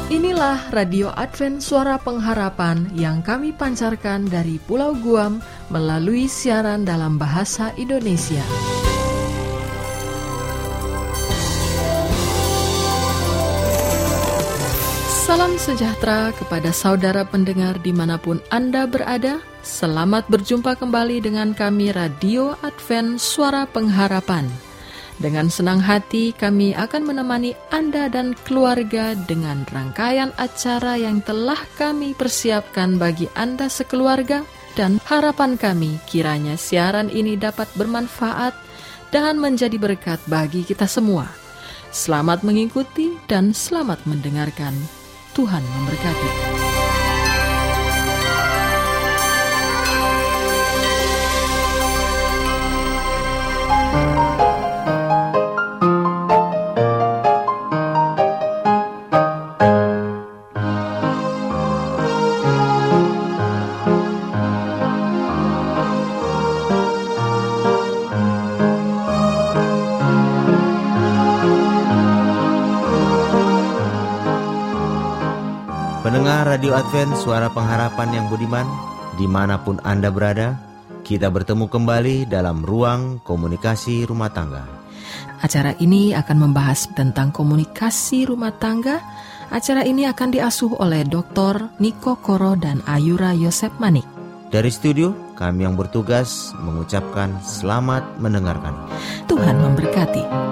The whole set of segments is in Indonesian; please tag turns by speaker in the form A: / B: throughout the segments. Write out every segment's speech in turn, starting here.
A: Inilah Radio Advent Suara Pengharapan yang kami pancarkan dari Pulau Guam melalui siaran dalam bahasa Indonesia. Salam sejahtera kepada saudara pendengar dimanapun Anda berada. Selamat berjumpa kembali dengan kami Radio Advent Suara Pengharapan. Dengan senang hati kami akan menemani Anda dan keluarga dengan rangkaian acara yang telah kami persiapkan bagi Anda sekeluarga, dan harapan kami kiranya siaran ini dapat bermanfaat dan menjadi berkat bagi kita semua. Selamat mengikuti dan selamat mendengarkan. Tuhan memberkati.
B: Pendengar Radio Advent Suara Pengharapan yang budiman, dimanapun Anda berada, kita bertemu kembali dalam ruang komunikasi rumah tangga.
A: Acara ini akan membahas tentang komunikasi rumah tangga. Acara ini akan diasuh oleh Dr. Niko Koro dan Ayura Yosep Manik.
B: Dari studio, kami yang bertugas mengucapkan selamat mendengarkan.
A: Tuhan memberkati.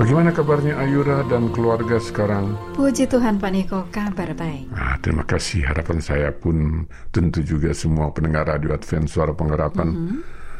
C: Bagaimana kabarnya Ayura dan keluarga sekarang?
D: Puji Tuhan Pak Niko, kabar baik.
C: Terima kasih. Harapan saya pun tentu juga semua pendengar Radio Advent Suara Pengharapan,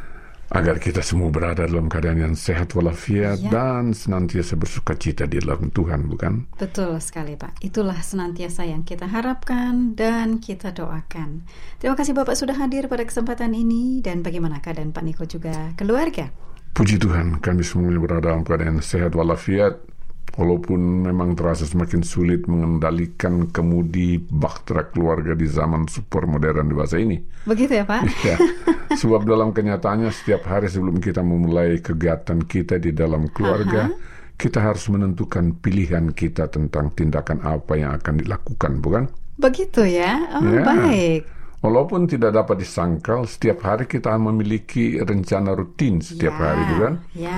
C: agar kita semua berada dalam keadaan yang sehat walafiat dan senantiasa bersuka cita di dalam Tuhan, bukan?
D: Betul sekali Pak. Itulah senantiasa yang kita harapkan dan kita doakan. Terima kasih Bapak sudah hadir pada kesempatan ini. Dan bagaimana keadaan Pak Niko juga keluarga?
C: Puji Tuhan, kami semuanya berada dalam keadaan sehat walafiat, walaupun memang terasa semakin sulit mengendalikan kemudi bahtera keluarga di zaman super modern dewasa ini.
D: Begitu ya Pak?
C: Ya, sebab dalam kenyataannya setiap hari sebelum kita memulai kegiatan kita di dalam keluarga, kita harus menentukan pilihan kita tentang tindakan apa yang akan dilakukan, bukan?
D: Begitu ya? Baik.
C: Walaupun tidak dapat disangkal, setiap hari kita memiliki rencana rutin setiap hari, bukan?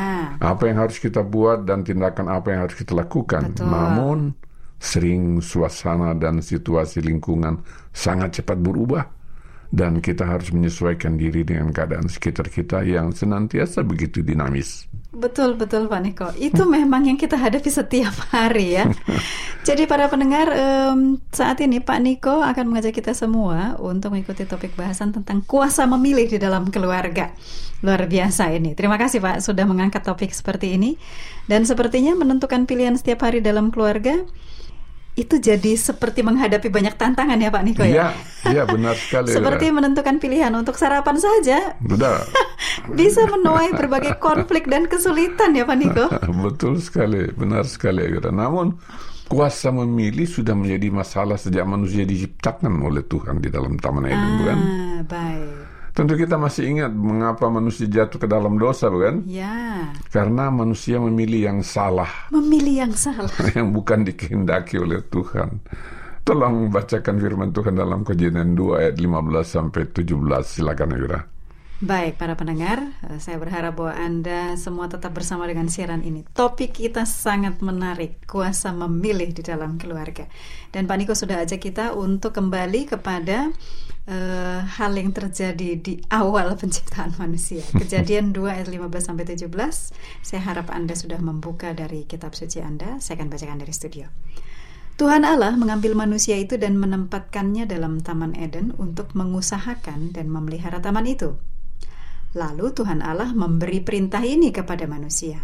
C: Apa yang harus kita buat dan tindakan apa yang harus kita lakukan.
D: Betul.
C: Namun, sering suasana dan situasi lingkungan sangat cepat berubah. Dan kita harus menyesuaikan diri dengan keadaan sekitar kita yang senantiasa begitu dinamis.
D: Betul Pak Niko. Itu memang yang kita hadapi setiap hari ya. Jadi para pendengar, saat ini Pak Niko akan mengajak kita semua untuk mengikuti topik bahasan tentang kuasa memilih di dalam keluarga. Luar biasa ini. Terima kasih Pak sudah mengangkat topik seperti ini. Dan sepertinya menentukan pilihan setiap hari dalam keluarga itu jadi seperti menghadapi banyak tantangan ya Pak Niko ya?
C: Iya benar sekali.
D: Seperti menentukan pilihan untuk sarapan saja.
C: Benar.
D: Bisa menuai berbagai konflik dan kesulitan ya Pak Niko?
C: Betul sekali, benar sekali. Namun kuasa memilih sudah menjadi masalah sejak manusia diciptakan oleh Tuhan di dalam Taman Eden, bukan?
D: Baik.
C: Tentu kita masih ingat mengapa manusia jatuh ke dalam dosa, bukan?
D: Ya.
C: Karena manusia memilih yang salah.
D: Memilih yang salah.
C: Yang bukan dikehendaki oleh Tuhan. Tolong bacakan firman Tuhan dalam Kejadian 2 ayat 15-17. Silakan Ayura.
D: Baik para pendengar, saya berharap bahwa Anda semua tetap bersama dengan siaran ini. Topik kita sangat menarik, kuasa memilih di dalam keluarga. Dan Pak Niko sudah ajak kita untuk kembali kepada hal yang terjadi di awal penciptaan manusia. Kejadian 2 ayat 15-17. Saya harap Anda sudah membuka dari kitab suci Anda. Saya akan bacakan dari studio. Tuhan Allah mengambil manusia itu dan menempatkannya dalam Taman Eden untuk mengusahakan dan memelihara taman itu. Lalu Tuhan Allah memberi perintah ini kepada manusia.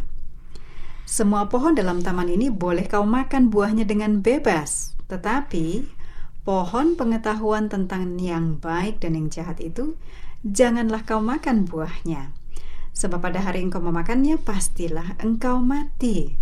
D: Semua pohon dalam taman ini boleh kau makan buahnya dengan bebas, tetapi pohon pengetahuan tentang yang baik dan yang jahat itu janganlah kau makan buahnya. Sebab pada hari engkau memakannya pastilah engkau mati.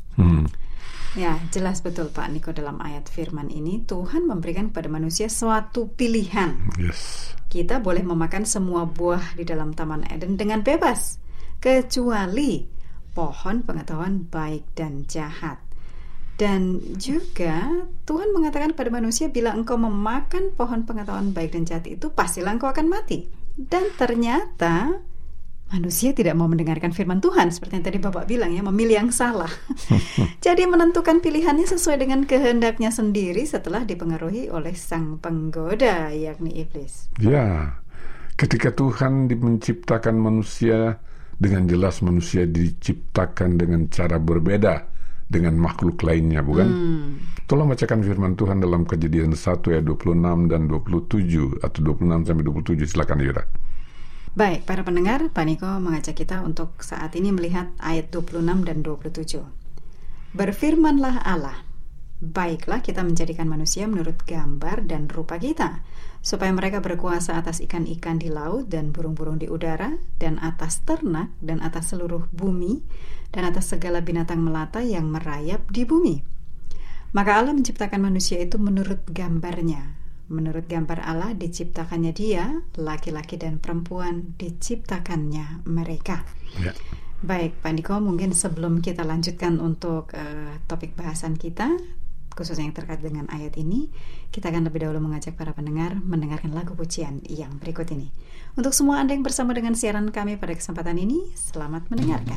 D: Ya, jelas betul Pak Niko dalam ayat firman ini Tuhan memberikan kepada manusia suatu pilihan. Kita boleh memakan semua buah di dalam Taman Eden dengan bebas, kecuali pohon pengetahuan baik dan jahat. Dan juga Tuhan mengatakan pada manusia, bila engkau memakan pohon pengetahuan baik dan jahat itu, pastilah engkau akan mati. Dan ternyata manusia tidak mau mendengarkan firman Tuhan, seperti yang tadi Bapak bilang ya, memilih yang salah. Jadi menentukan pilihannya sesuai dengan kehendaknya sendiri setelah dipengaruhi oleh sang penggoda, yakni iblis.
C: Ya, ketika Tuhan menciptakan manusia, dengan jelas manusia diciptakan dengan cara berbeda dengan makhluk lainnya, bukan? Tolong bacakan firman Tuhan dalam Kejadian 1 ayat 26 dan 27 atau 26-27. Silakan Yura.
D: Baik, para pendengar, Pak Niko mengajak kita untuk saat ini melihat ayat 26 dan 27. Berfirmanlah Allah, baiklah kita menjadikan manusia menurut gambar dan rupa kita, supaya mereka berkuasa atas ikan-ikan di laut dan burung-burung di udara, dan atas ternak, dan atas seluruh bumi, dan atas segala binatang melata yang merayap di bumi. Maka Allah menciptakan manusia itu menurut gambarnya. Menurut gambar Allah diciptakannya dia, laki-laki dan perempuan diciptakannya mereka. Ya. Baik, Pak Niko, mungkin sebelum kita lanjutkan untuk topik bahasan kita, khususnya yang terkait dengan ayat ini, kita akan lebih dahulu mengajak para pendengar mendengarkan lagu pujian yang berikut ini. Untuk semua Anda yang bersama dengan siaran kami pada kesempatan ini, selamat mendengarkan.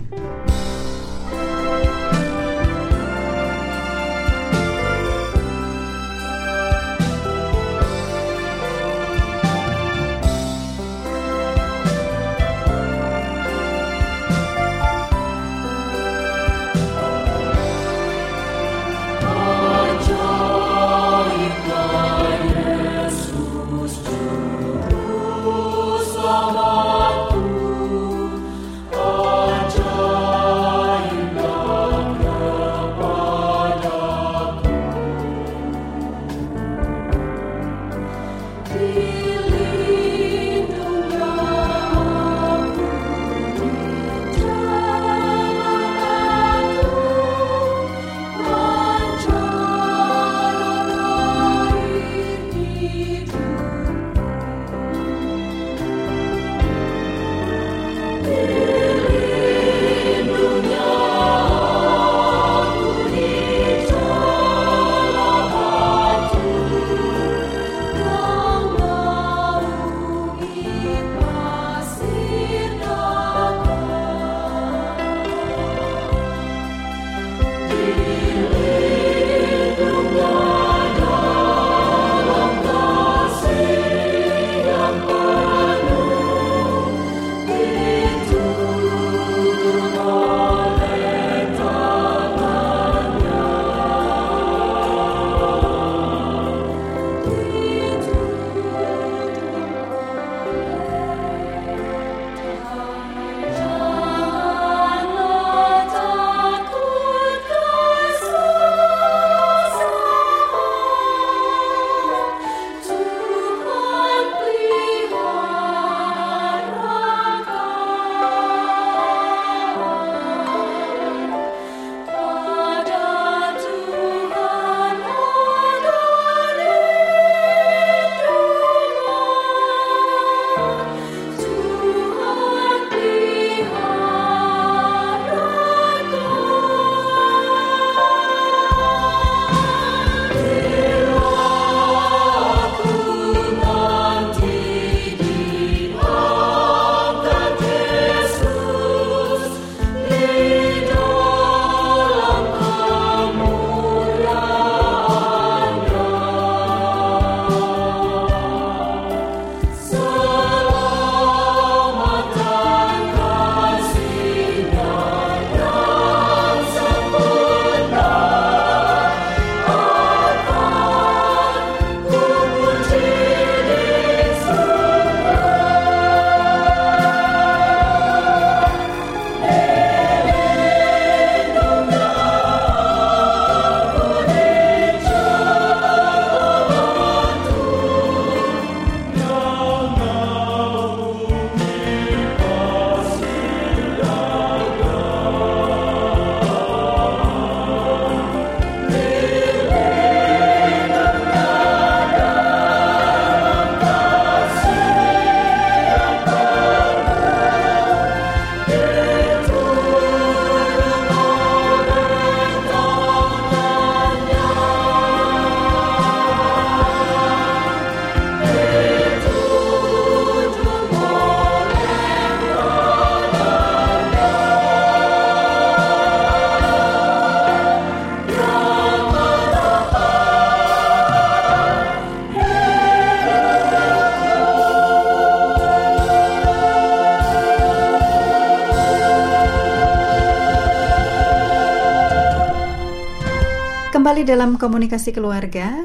D: Kembali dalam komunikasi keluarga.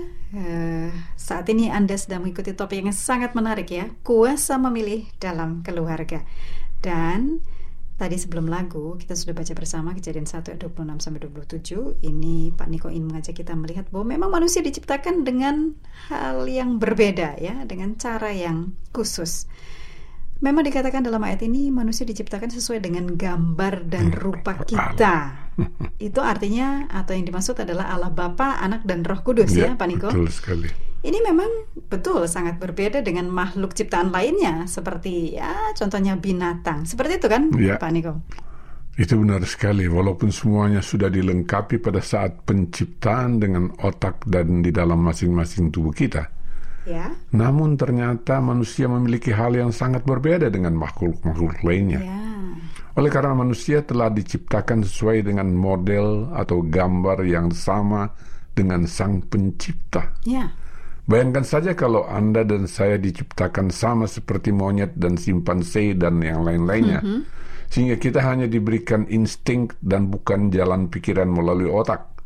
D: Saat ini Anda sedang mengikuti topik yang sangat menarik ya, kuasa memilih dalam keluarga. Dan tadi sebelum lagu kita sudah baca bersama Kejadian 1 ayat 26-27. Ini Pak Niko ingin mengajak kita melihat bahwa memang manusia diciptakan dengan hal yang berbeda ya, dengan cara yang khusus. Memang dikatakan dalam ayat ini manusia diciptakan sesuai dengan gambar dan rupa kita. Itu artinya atau yang dimaksud adalah Allah Bapa, Anak dan Roh Kudus ya Pak Niko.
C: Betul sekali.
D: Ini memang betul sangat berbeda dengan makhluk ciptaan lainnya seperti ya contohnya binatang. Seperti itu kan ya, Pak Niko?
C: Itu benar sekali. Walaupun semuanya sudah dilengkapi pada saat penciptaan dengan otak dan di dalam masing-masing tubuh kita. Ya. Namun ternyata manusia memiliki hal yang sangat berbeda dengan makhluk-makhluk lainnya. Ya. Oleh karena manusia telah diciptakan sesuai dengan model atau gambar yang sama dengan Sang Pencipta. Ya. Bayangkan saja kalau Anda dan saya diciptakan sama seperti monyet dan simpanse dan yang lain-lainnya. Sehingga kita hanya diberikan insting dan bukan jalan pikiran melalui otak.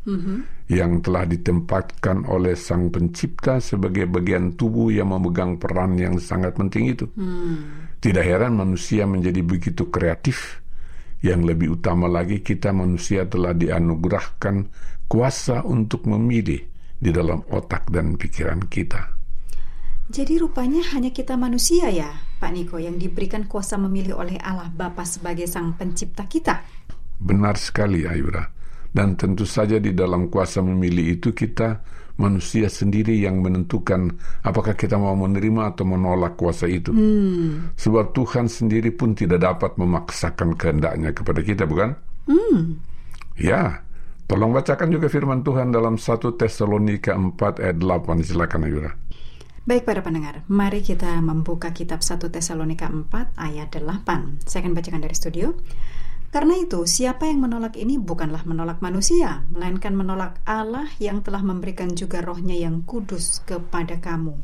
C: yang telah ditempatkan oleh Sang Pencipta sebagai bagian tubuh yang memegang peran yang sangat penting itu. Tidak heran manusia menjadi begitu kreatif. Yang lebih utama lagi, kita manusia telah dianugerahkan kuasa untuk memilih di dalam otak dan pikiran kita.
D: Jadi rupanya hanya kita manusia ya, Pak Niko, yang diberikan kuasa memilih oleh Allah Bapa sebagai Sang Pencipta kita.
C: Benar sekali, Ayura. Dan tentu saja di dalam kuasa memilih itu kita manusia sendiri yang menentukan apakah kita mau menerima atau menolak kuasa itu. Sebab Tuhan sendiri pun tidak dapat memaksakan kehendaknya kepada kita, bukan? Ya, tolong bacakan juga firman Tuhan dalam 1 Tesalonika 4 ayat 8. Silakan, Ayura.
D: Baik para pendengar, mari kita membuka kitab 1 Tesalonika 4 ayat 8. Saya akan bacakan dari studio. Karena itu, siapa yang menolak ini bukanlah menolak manusia, melainkan menolak Allah yang telah memberikan juga Roh-Nya yang kudus kepada kamu.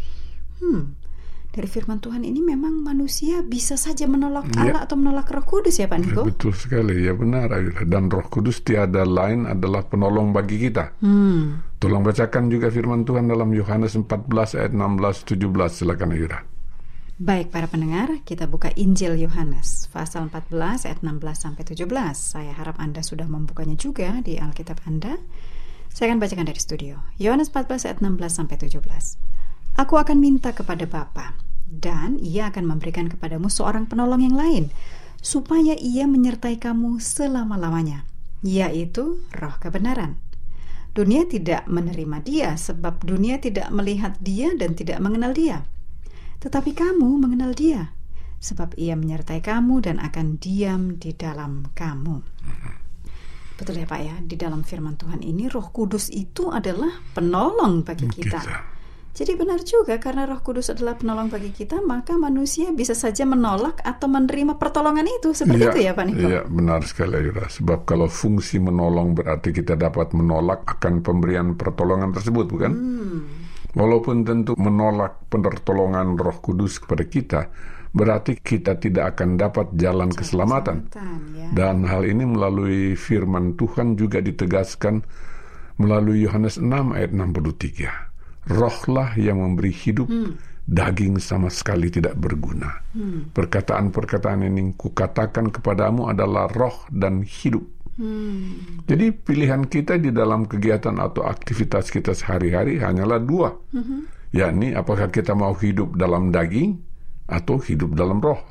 D: Dari firman Tuhan ini memang manusia bisa saja menolak Allah atau menolak Roh Kudus ya Pak Niko?
C: Betul sekali, ya benar. Dan Roh Kudus tiada lain adalah penolong bagi kita. Tolong bacakan juga firman Tuhan dalam Yohanes 14 ayat 16-17. Silakan Ayura.
D: Baik para pendengar, kita buka Injil Yohanes pasal 14 ayat 16-17. Saya harap Anda sudah membukanya juga di Alkitab Anda. Saya akan bacakan dari studio. Yohanes 14 ayat 16-17. Aku akan minta kepada Bapa, dan Ia akan memberikan kepadamu seorang penolong yang lain, supaya Ia menyertai kamu selama-lamanya, yaitu Roh kebenaran. Dunia tidak menerima Dia, sebab dunia tidak melihat Dia dan tidak mengenal Dia. Tetapi kamu mengenal Dia, sebab Ia menyertai kamu dan akan diam di dalam kamu. Betul ya Pak ya, di dalam firman Tuhan ini Roh Kudus itu adalah penolong bagi kita. Jadi benar juga, karena Roh Kudus adalah penolong bagi kita, maka manusia bisa saja menolak atau menerima pertolongan itu. Seperti itu ya Pak Niko?
C: Iya, benar sekali Ayura. Sebab kalau fungsi menolong berarti kita dapat menolak akan pemberian pertolongan tersebut, bukan? Walaupun tentu menolak pertolongan Roh Kudus kepada kita berarti kita tidak akan dapat jalan keselamatan.
D: Ya.
C: Dan hal ini melalui firman Tuhan juga ditegaskan melalui Yohanes 6 ayat 63. Rohlah yang memberi hidup, daging sama sekali tidak berguna. Perkataan-perkataan ini kukatakan kepadamu adalah roh dan hidup. Jadi pilihan kita di dalam kegiatan atau aktivitas kita sehari-hari hanyalah dua, yakni apakah kita mau hidup dalam daging atau hidup dalam roh.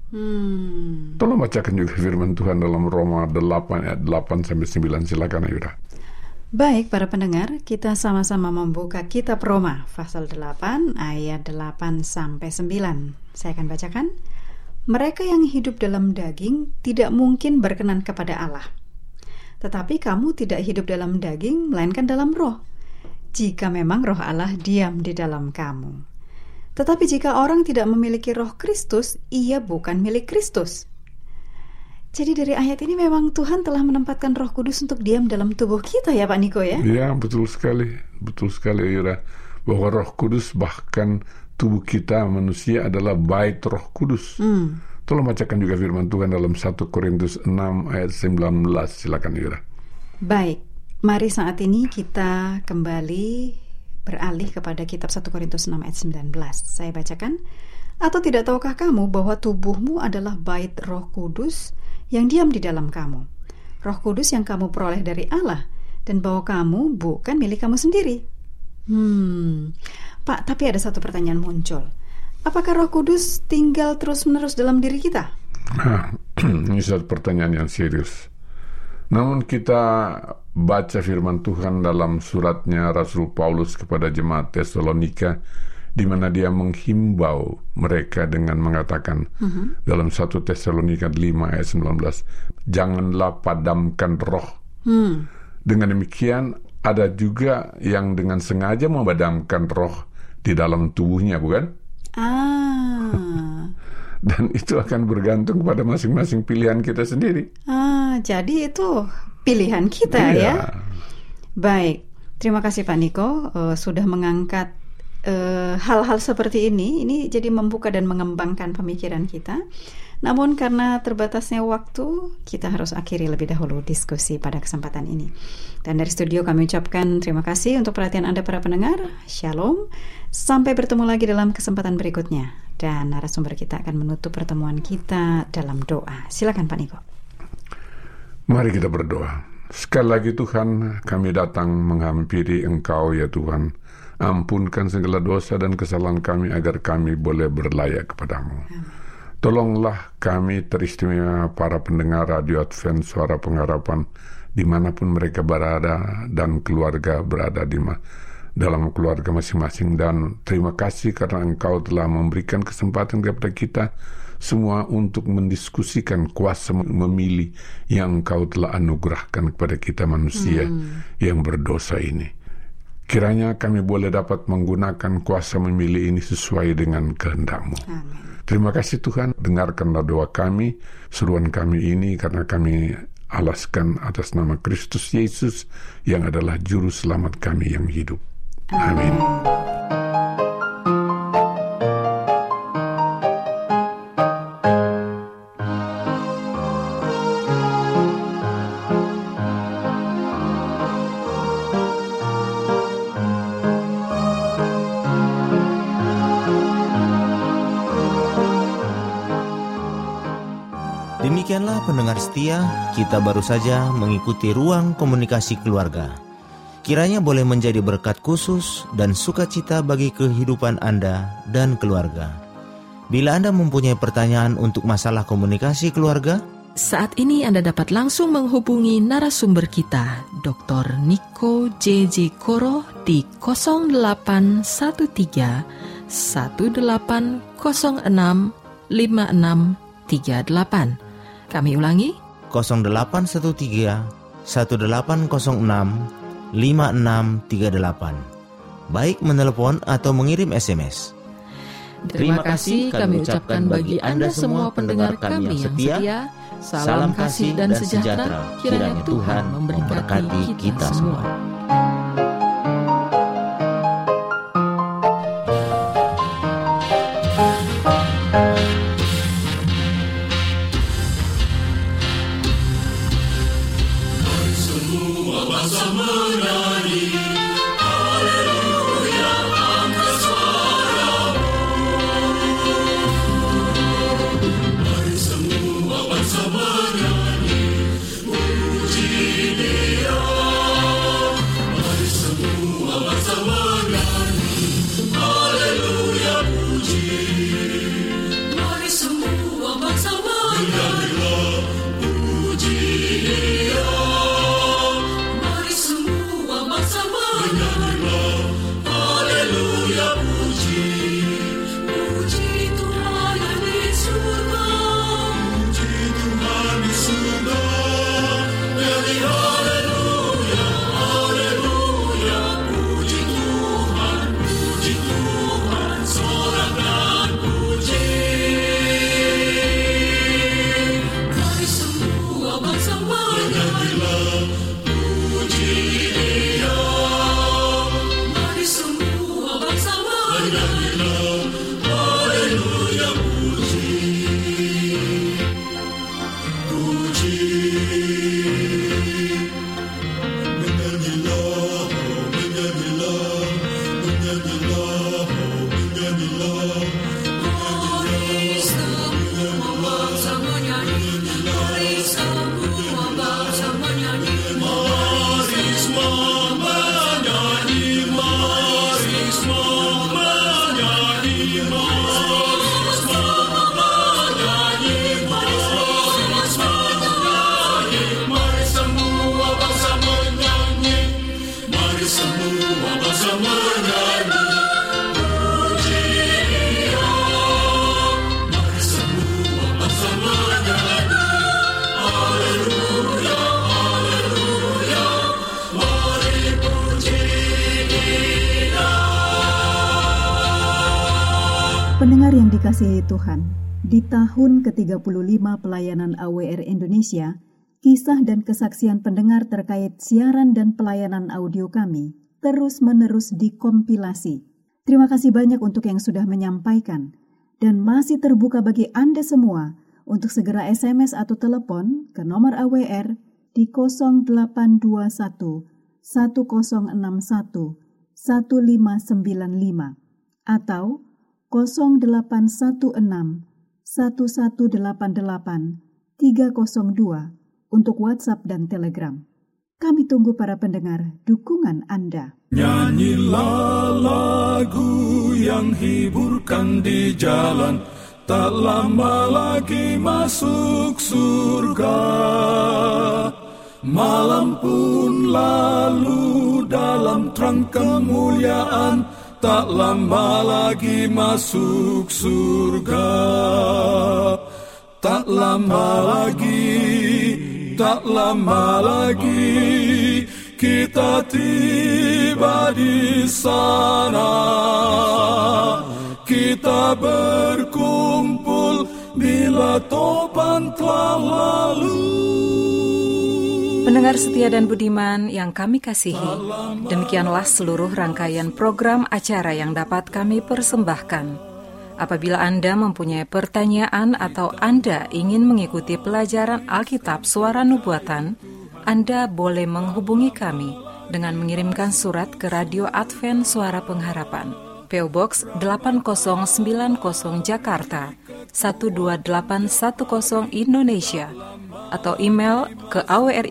C: Tolong bacakan juga firman Tuhan dalam Roma 8 ayat 8-9. Silakan Ayura.
D: Baik para pendengar, kita sama-sama membuka kitab Roma pasal 8 ayat 8-9. Saya akan bacakan. Mereka yang hidup dalam daging tidak mungkin berkenan kepada Allah. Tetapi kamu tidak hidup dalam daging, melainkan dalam roh, jika memang roh Allah diam di dalam kamu. Tetapi jika orang tidak memiliki roh Kristus, ia bukan milik Kristus. Jadi dari ayat ini memang Tuhan telah menempatkan Roh Kudus untuk diam dalam tubuh kita ya Pak Niko ya?
C: Iya, betul sekali Ayura. Bahwa Roh Kudus bahkan tubuh kita manusia adalah bait Roh Kudus. Tolong bacakan juga firman Tuhan dalam 1 Korintus 6 ayat 19. Silakan Ayura.
D: Baik, mari saat ini kita kembali beralih kepada kitab 1 Korintus 6 ayat 19. Saya bacakan. Atau tidak tahukah kamu bahwa tubuhmu adalah bait Roh Kudus yang diam di dalam kamu, Roh Kudus yang kamu peroleh dari Allah, dan bahwa kamu bukan milik kamu sendiri? Pak, tapi ada satu pertanyaan muncul. Apakah Roh Kudus tinggal terus-menerus dalam diri kita?
C: Ini satu pertanyaan yang serius. Namun kita baca firman Tuhan dalam suratnya Rasul Paulus kepada jemaat Tesalonika, di mana dia menghimbau mereka dengan mengatakan dalam 1 Tesalonika 5 ayat 19, janganlah padamkan roh. Dengan demikian ada juga yang dengan sengaja memadamkan roh di dalam tubuhnya, bukan? Dan itu akan bergantung pada masing-masing pilihan kita sendiri.
D: Jadi itu pilihan kita ya. Baik, terima kasih Pak Niko sudah mengangkat hal-hal seperti ini jadi membuka dan mengembangkan pemikiran kita. Namun karena terbatasnya waktu, kita harus akhiri lebih dahulu diskusi pada kesempatan ini. Dan dari studio kami ucapkan terima kasih untuk perhatian Anda para pendengar. Shalom. Sampai bertemu lagi dalam kesempatan berikutnya. Dan narasumber kita akan menutup pertemuan kita dalam doa. Silakan Pak Niko.
C: Mari kita berdoa. Sekali lagi Tuhan, kami datang menghampiri Engkau ya Tuhan. Ampunkan segala dosa dan kesalahan kami agar kami boleh berlayak kepadamu. Tolonglah kami teristimewa para pendengar Radio Advent Suara Pengharapan dimanapun mereka berada dan keluarga berada dalam keluarga masing-masing. Dan terima kasih karena Engkau telah memberikan kesempatan kepada kita semua untuk mendiskusikan kuasa memilih yang Engkau telah anugerahkan kepada kita manusia yang berdosa ini. Kiranya kami boleh dapat menggunakan kuasa memilih ini sesuai dengan kehendak-Mu. Amin. Terima kasih Tuhan, dengarkanlah doa kami, seruan kami ini karena kami alaskan atas nama Kristus Yesus yang adalah juru selamat kami yang hidup. Amin.
B: Demikianlah pendengar setia, kita baru saja mengikuti ruang komunikasi keluarga. Kiranya boleh menjadi berkat khusus dan sukacita bagi kehidupan Anda dan keluarga. Bila Anda mempunyai pertanyaan untuk masalah komunikasi keluarga,
A: saat ini Anda dapat langsung menghubungi narasumber kita, Dr. Niko J.J. Koro di 0813 1806 5638. Kami ulangi,
B: 0813 1806 5638. Baik menelepon atau mengirim SMS.
A: Terima kasih kami ucapkan bagi Anda semua pendengar kami yang setia. Salam kasih dan sejahtera. Kiranya Tuhan memberkati kita semua.
E: Pendengar yang dikasihi Tuhan, di tahun ke-35 pelayanan AWR Indonesia, kisah dan kesaksian pendengar terkait siaran dan pelayanan audio kami terus-menerus dikompilasi, Terima kasih banyak untuk yang sudah menyampaikan. Dan masih terbuka bagi Anda semua untuk segera SMS atau telepon ke nomor AWR di 0821 1061 1595 atau 0816 1188 302 untuk WhatsApp dan Telegram. Kami tunggu para pendengar dukungan Anda.
F: Nyanyilah lagu yang hiburkan di jalan, tak lama lagi masuk surga. Malam pun lalu dalam terang kemuliaan, tak lama lagi masuk surga. Tak lama lagi kita tiba di sana. Kita berkumpul bila topan telah lalu.
G: Pendengar setia dan budiman yang kami kasihi, demikianlah seluruh rangkaian program acara yang dapat kami persembahkan. Apabila Anda mempunyai pertanyaan atau Anda ingin mengikuti pelajaran Alkitab Suara Nubuatan, Anda boleh menghubungi kami dengan mengirimkan surat ke Radio Advent Suara Pengharapan, PO Box 8090 Jakarta 12810 Indonesia, atau email ke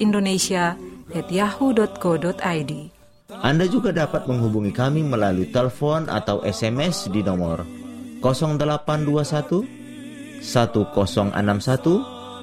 G: awrindonesia@yahoo.co.id.
B: Anda juga dapat menghubungi kami melalui telepon atau SMS di nomor 0821 1061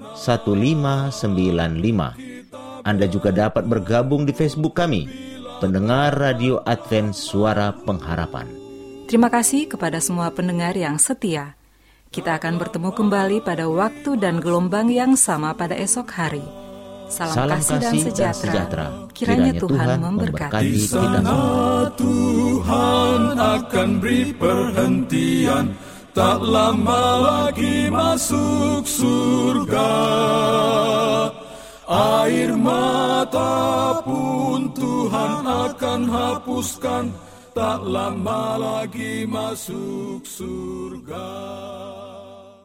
B: 1595. Anda juga dapat bergabung di Facebook kami, Pendengar Radio Advent Suara Pengharapan.
G: Terima kasih kepada semua pendengar yang setia. Kita akan bertemu kembali pada waktu dan gelombang yang sama pada esok hari. Salam kasih dan sejahtera. Kiranya Tuhan memberkati kita semua.
F: Tuhan akan beri perhentian, tak lama lagi masuk surga. Air mata pun Tuhan akan hapuskan, tak lama lagi masuk surga.